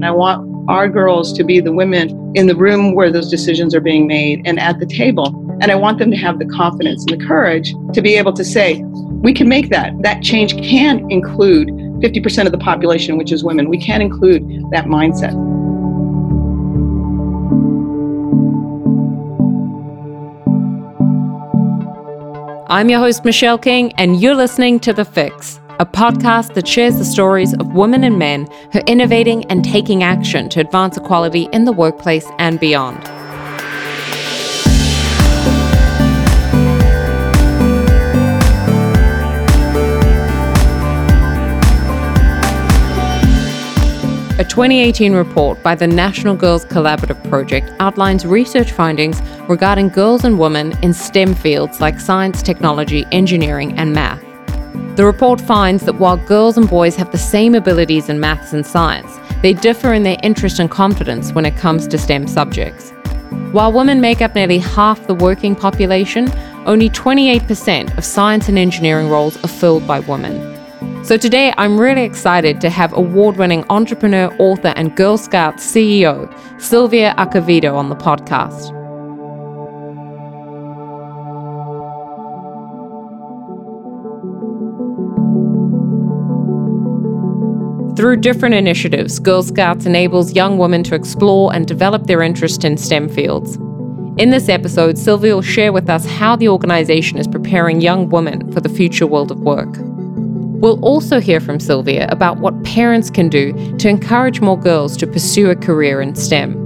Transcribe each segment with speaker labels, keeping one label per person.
Speaker 1: I want our girls to be the women in the room where those decisions are being made and at the table. And I want them to have the confidence and the courage to be able to say, we can make that. That change can include 50% of the population, which is women. We can include that mindset.
Speaker 2: I'm your host, Michelle King, and you're listening to The Fix, a podcast that shares the stories of women and men who are innovating and taking action to advance equality in the workplace and beyond. A 2018 report by the National Girls Collaborative Project outlines research findings regarding girls and women in STEM fields like science, technology, engineering, and math. The report finds that while girls and boys have the same abilities in maths and science, they differ in their interest and confidence when it comes to STEM subjects. While women make up nearly half the working population, only 28% of science and engineering roles are filled by women. So today, I'm really excited to have award-winning entrepreneur, author, and Girl Scout CEO, Sylvia Acevedo, on the podcast. Through different initiatives, Girl Scouts enables young women to explore and develop their interest in STEM fields. In this episode, Sylvia will share with us how the organization is preparing young women for the future world of work. We'll also hear from Sylvia about what parents can do to encourage more girls to pursue a career in STEM.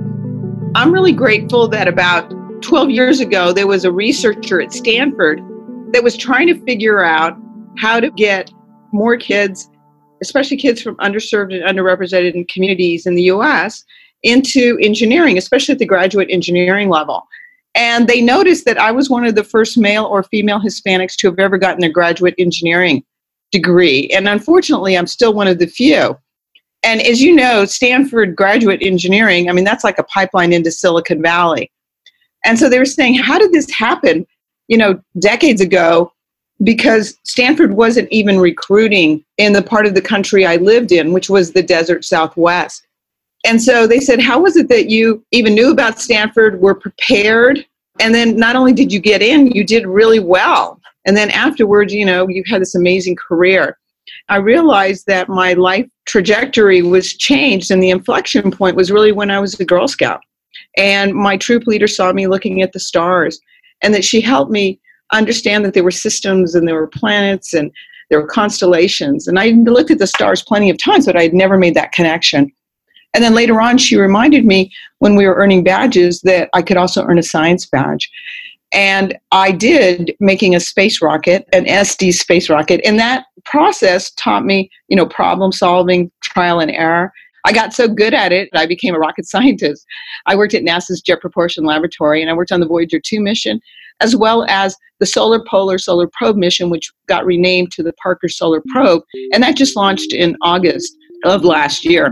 Speaker 1: I'm really grateful that about 12 years ago, there was a researcher at Stanford that was trying to figure out how to get more kids, especially kids from underserved and underrepresented communities in the US, into engineering, especially at the graduate engineering level. And they noticed that I was one of the first male or female Hispanics to have ever gotten a graduate engineering degree. And unfortunately, I'm still one of the few. And as you know, Stanford graduate engineering, I mean, that's like a pipeline into Silicon Valley. And so they were saying, how did this happen, decades ago? Because Stanford wasn't even recruiting in the part of the country I lived in, which was the desert Southwest. And so they said, how was it that you even knew about Stanford, were prepared, and then not only did you get in, you did really well. And then afterwards, you had this amazing career. I realized that my life trajectory was changed, and the inflection point was really when I was a Girl Scout. And my troop leader saw me looking at the stars, and that she helped me understand that there were systems and there were planets and there were constellations. And I looked at the stars plenty of times, but I had never made that connection. And then later on, she reminded me when we were earning badges that I could also earn a science badge. And I did, making a space rocket, an SD space rocket. And that process taught me, problem solving, trial and error. I got so good at it, I became a rocket scientist. I worked at NASA's Jet Propulsion Laboratory, and I worked on the Voyager 2 mission, as well as the Solar Probe mission, which got renamed to the Parker Solar Probe. And that just launched in August of last year.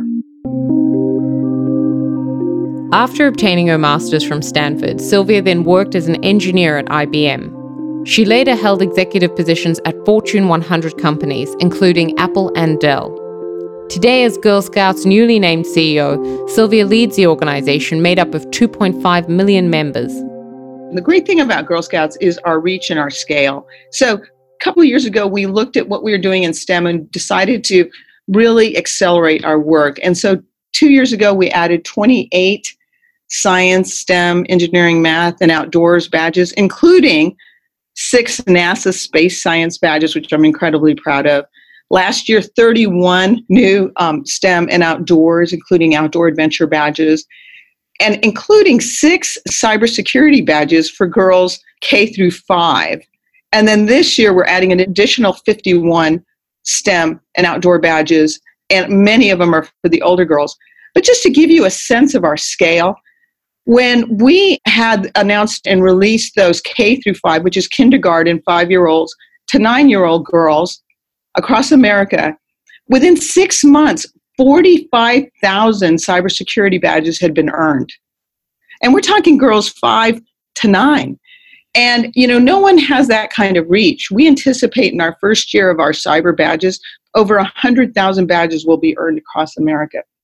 Speaker 2: After obtaining her master's from Stanford, Sylvia then worked as an engineer at IBM. She later held executive positions at Fortune 100 companies, including Apple and Dell. Today, as Girl Scouts' newly named CEO, Sylvia leads the organization made up of 2.5 million members.
Speaker 1: The great thing about Girl Scouts is our reach and our scale. So a couple of years ago, we looked at what we were doing in STEM and decided to really accelerate our work. And so 2 years ago, we added 28 science, STEM, engineering, math, and outdoors badges, including 6 NASA space science badges, which I'm incredibly proud of. Last year, 31 new STEM and outdoors, including outdoor adventure badges, and including 6 cybersecurity badges for girls K through 5. And then this year, we're adding an additional 51 STEM and outdoor badges, and many of them are for the older girls. But just to give you a sense of our scale, when we had announced and released those K through 5, which is kindergarten 5-year-olds to 9-year-old girls across America, within 6 months, 45,000 cybersecurity badges had been earned. And we're talking girls 5 to 9. And, no one has that kind of reach. We anticipate in our first year of our cyber badges, over 100,000 badges will be earned across America.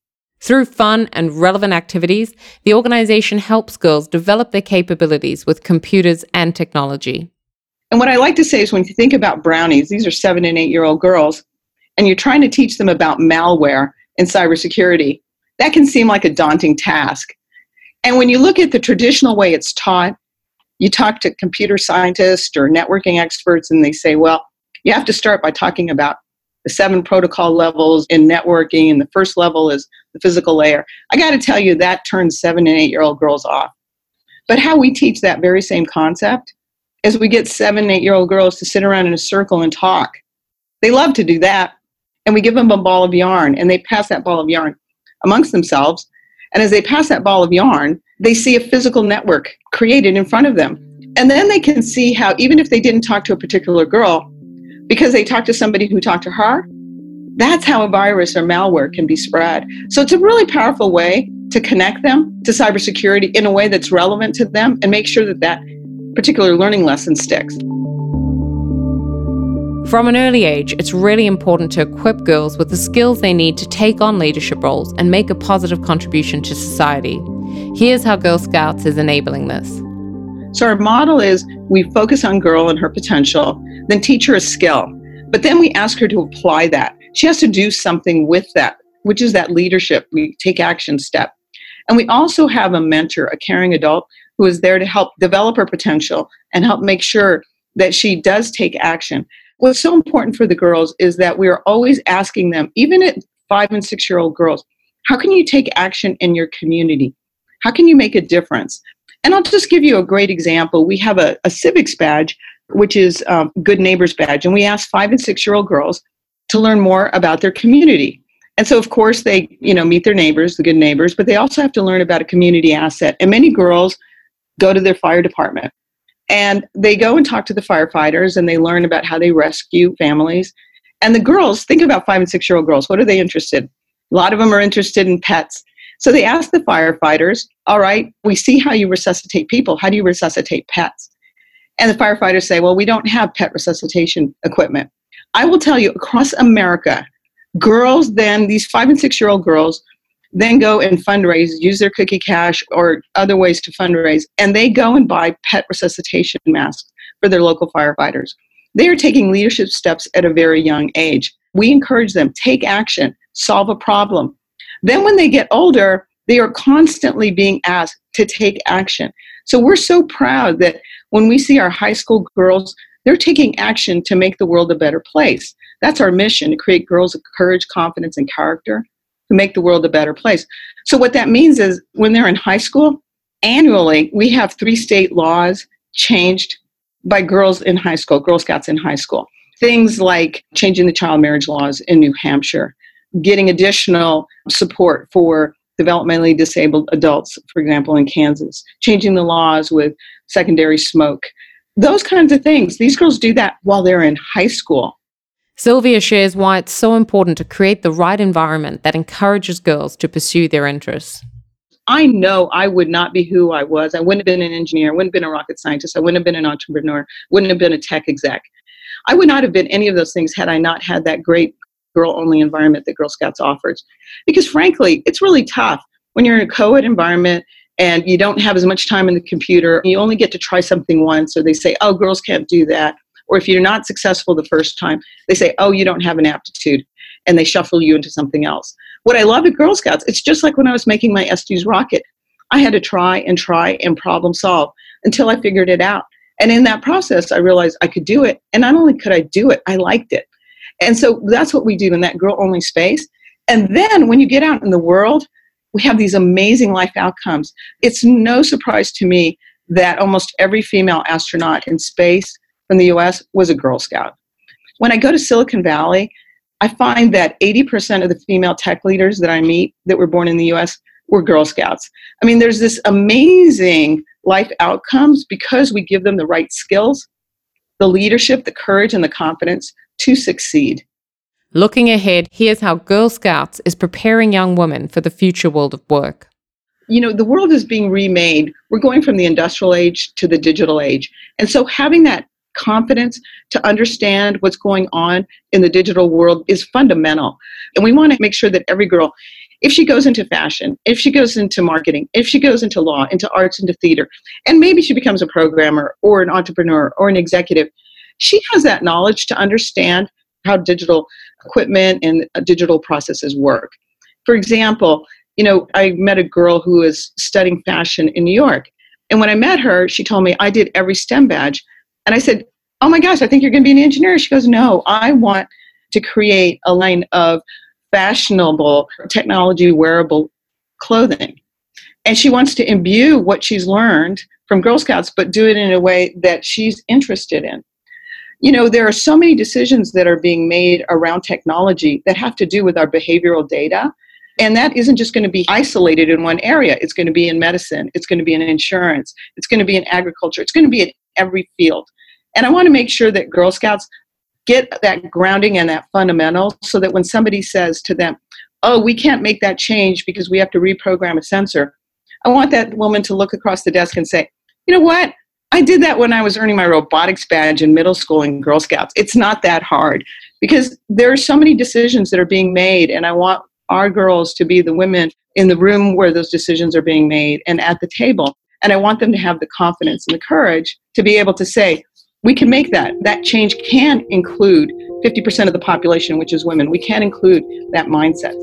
Speaker 2: Through fun and relevant activities, the organization helps girls develop their capabilities with computers and technology.
Speaker 1: And what I like to say is when you think about brownies, these are 7 and 8-year-old girls, and you're trying to teach them about malware and cybersecurity, that can seem like a daunting task. And when you look at the traditional way it's taught, you talk to computer scientists or networking experts, and they say, well, you have to start by talking about the 7 protocol levels in networking, and the first level is the physical layer. I got to tell you, that turns 7 and 8-year-old girls off. But how we teach that very same concept is we get 7 and 8-year-old girls to sit around in a circle and talk. They love to do that. And we give them a ball of yarn, and they pass that ball of yarn amongst themselves. And as they pass that ball of yarn, they see a physical network created in front of them. And then they can see how, even if they didn't talk to a particular girl, because they talked to somebody who talked to her, that's how a virus or malware can be spread. So it's a really powerful way to connect them to cybersecurity in a way that's relevant to them and make sure that that particular learning lesson sticks.
Speaker 2: From an early age, it's really important to equip girls with the skills they need to take on leadership roles and make a positive contribution to society. Here's how Girl Scouts is enabling this.
Speaker 1: So our model is we focus on girl and her potential, then teach her a skill. But then we ask her to apply that. She has to do something with that, which is that leadership. We take action step. And we also have a mentor, a caring adult, who is there to help develop her potential and help make sure that she does take action. What's so important for the girls is that we are always asking them, even at 5 and 6-year-old girls, how can you take action in your community? How can you make a difference? And I'll just give you a great example. We have a civics badge, which is Good Neighbors badge, and we ask 5 and 6-year-old girls to learn more about their community. And so, of course, they meet their neighbors, the good neighbors, but they also have to learn about a community asset. And many girls go to their fire department, and they go and talk to the firefighters, and they learn about how they rescue families. And the girls, think about 5 and 6-year-old girls, what are they interested in? A lot of them are interested in pets. So they ask the firefighters, all right, we see how you resuscitate people. How do you resuscitate pets? And the firefighters say, well, we don't have pet resuscitation equipment. I will tell you, across America, girls then, these 5 and 6-year-old girls, then go and fundraise, use their cookie cash or other ways to fundraise, and they go and buy pet resuscitation masks for their local firefighters. They are taking leadership steps at a very young age. We encourage them, take action, solve a problem. Then when they get older, they are constantly being asked to take action. So we're so proud that when we see our high school girls, they're taking action to make the world a better place. That's our mission, to create girls of courage, confidence, and character to make the world a better place. So what that means is when they're in high school, annually, we have 3 state laws changed by girls in high school, Girl Scouts in high school. Things like changing the child marriage laws in New Hampshire, getting additional support for developmentally disabled adults, for example, in Kansas, changing the laws with secondary smoke, those kinds of things. These girls do that while they're in high school.
Speaker 2: Sylvia shares why it's so important to create the right environment that encourages girls to pursue their interests.
Speaker 1: I know I would not be who I was. I wouldn't have been an engineer, I wouldn't have been a rocket scientist, I wouldn't have been an entrepreneur, wouldn't have been a tech exec. I would not have been any of those things had I not had that great girl-only environment that Girl Scouts offers. Because frankly, it's really tough when you're in a co-ed environment and you don't have as much time in the computer. You only get to try something once, or they say, oh, girls can't do that. Or if you're not successful the first time, they say, oh, you don't have an aptitude, and they shuffle you into something else. What I love at Girl Scouts, it's just like when I was making my Estes rocket. I had to try and problem solve until I figured it out. And in that process, I realized I could do it. And not only could I do it, I liked it. And so that's what we do in that girl-only space. And then when you get out in the world, we have these amazing life outcomes. It's no surprise to me that almost every female astronaut in space from the US was a Girl Scout. When I go to Silicon Valley, I find that 80% of the female tech leaders that I meet that were born in the US were Girl Scouts. I mean, there's this amazing life outcomes because we give them the right skills, the leadership, the courage, and the confidence to succeed.
Speaker 2: Looking ahead, here's how Girl Scouts is preparing young women for the future world of work.
Speaker 1: You know, the world is being remade. We're going from the industrial age to the digital age. And so having that confidence to understand what's going on in the digital world is fundamental. And we want to make sure that every girl if she goes into fashion, if she goes into marketing, if she goes into law, into arts, into theater, and maybe she becomes a programmer or an entrepreneur or an executive, she has that knowledge to understand how digital equipment and digital processes work. For example, I met a girl who was studying fashion in New York. And when I met her, she told me, I did every STEM badge. And I said, oh my gosh, I think you're going to be an engineer. She goes, no, I want to create a line of fashionable technology wearable clothing. And she wants to imbue what she's learned from Girl Scouts, but do it in a way that she's interested in. There are so many decisions that are being made around technology that have to do with our behavioral data. And that isn't just going to be isolated in one area. It's going to be in medicine. It's going to be in insurance. It's going to be in agriculture. It's going to be in every field. And I want to make sure that Girl Scouts get that grounding and that fundamental so that when somebody says to them, oh, we can't make that change because we have to reprogram a sensor, I want that woman to look across the desk and say, you know what? I did that when I was earning my robotics badge in middle school in Girl Scouts. It's not that hard because there are so many decisions that are being made, and I want our girls to be the women in the room where those decisions are being made and at the table. And I want them to have the confidence and the courage to be able to say, we can make that. That change can include 50% of the population, which is women. We can include that mindset.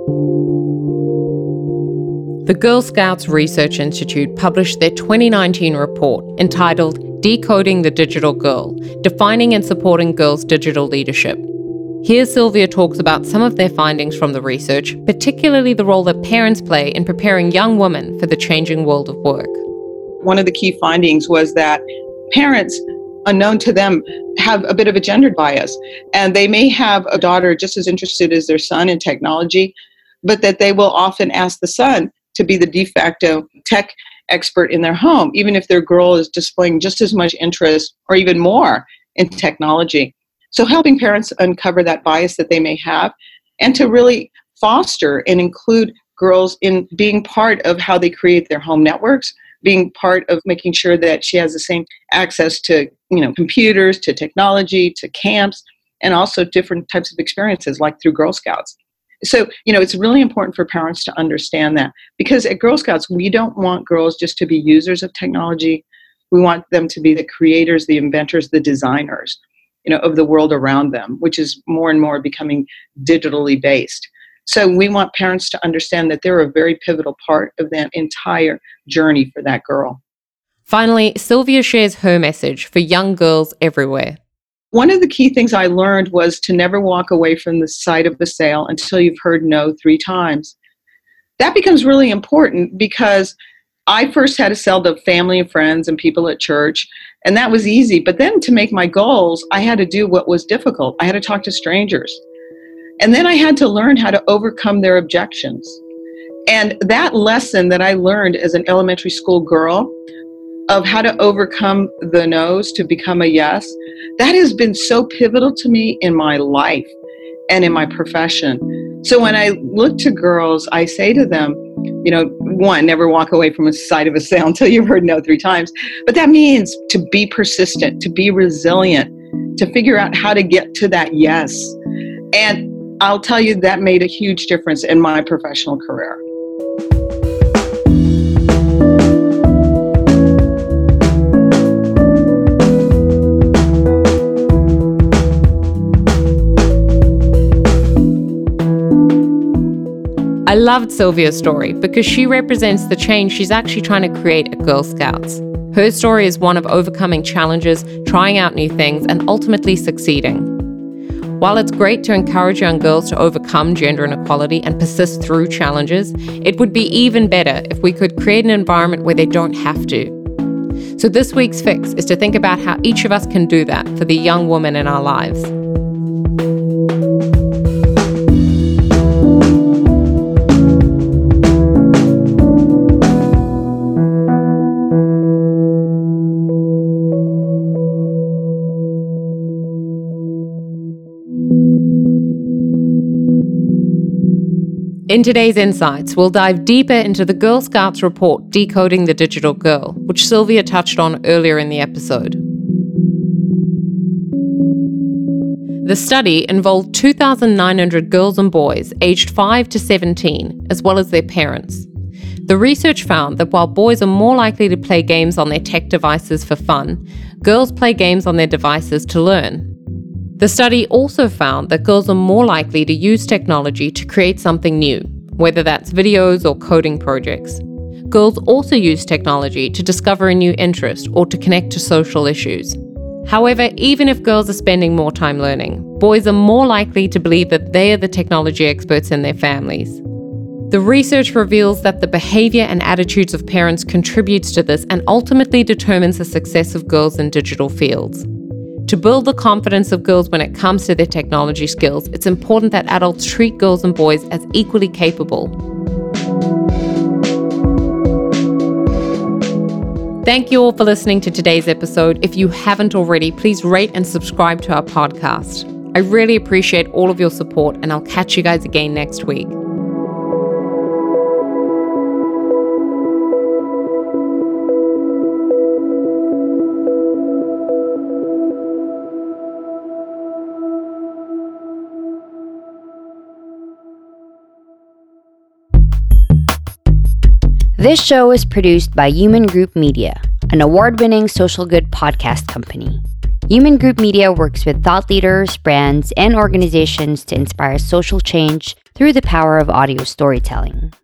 Speaker 2: The Girl Scouts Research Institute published their 2019 report entitled Decoding the Digital Girl, Defining and Supporting Girls' Digital Leadership. Here, Sylvia talks about some of their findings from the research, particularly the role that parents play in preparing young women for the changing world of work.
Speaker 1: One of the key findings was that parents, unknown to them, have a bit of a gendered bias, and they may have a daughter just as interested as their son in technology, but that they will often ask the son to be the de facto tech expert in their home, even if their girl is displaying just as much interest or even more in technology. So helping parents uncover that bias that they may have and to really foster and include girls in being part of how they create their home networks, being part of making sure that she has the same access to, computers, to technology, to camps, and also different types of experiences like through Girl Scouts. So, it's really important for parents to understand that because at Girl Scouts, we don't want girls just to be users of technology. We want them to be the creators, the inventors, the designers, of the world around them, which is more and more becoming digitally based. So we want parents to understand that they're a very pivotal part of that entire journey for that girl.
Speaker 2: Finally, Sylvia shares her message for young girls everywhere.
Speaker 1: One of the key things I learned was to never walk away from the site of a sale until you've heard no 3 times. That becomes really important because I first had to sell to family and friends and people at church, and that was easy. But then to make my goals, I had to do what was difficult. I had to talk to strangers. And then I had to learn how to overcome their objections. And that lesson that I learned as an elementary school girl of how to overcome the no's to become a yes, that has been so pivotal to me in my life and in my profession. So when I look to girls, I say to them, one, never walk away from a side of a sale until you've heard no 3 times. But that means to be persistent, to be resilient, to figure out how to get to that yes. And I'll tell you that made a huge difference in my professional career.
Speaker 2: I loved Sylvia's story because she represents the change she's actually trying to create at Girl Scouts. Her story is one of overcoming challenges, trying out new things, and ultimately succeeding. While it's great to encourage young girls to overcome gender inequality and persist through challenges, it would be even better if we could create an environment where they don't have to. So this week's fix is to think about how each of us can do that for the young woman in our lives. In today's Insights, we'll dive deeper into the Girl Scouts report Decoding the Digital Girl, which Sylvia touched on earlier in the episode. The study involved 2,900 girls and boys aged 5 to 17, as well as their parents. The research found that while boys are more likely to play games on their tech devices for fun, girls play games on their devices to learn. The study also found that girls are more likely to use technology to create something new, whether that's videos or coding projects. Girls also use technology to discover a new interest or to connect to social issues. However, even if girls are spending more time learning, boys are more likely to believe that they are the technology experts in their families. The research reveals that the behavior and attitudes of parents contributes to this and ultimately determines the success of girls in digital fields. To build the confidence of girls when it comes to their technology skills, it's important that adults treat girls and boys as equally capable. Thank you all for listening to today's episode. If you haven't already, please rate and subscribe to our podcast. I really appreciate all of your support, and I'll catch you guys again next week.
Speaker 3: This show is produced by Human Group Media, an award-winning social good podcast company. Human Group Media works with thought leaders, brands, and organizations to inspire social change through the power of audio storytelling.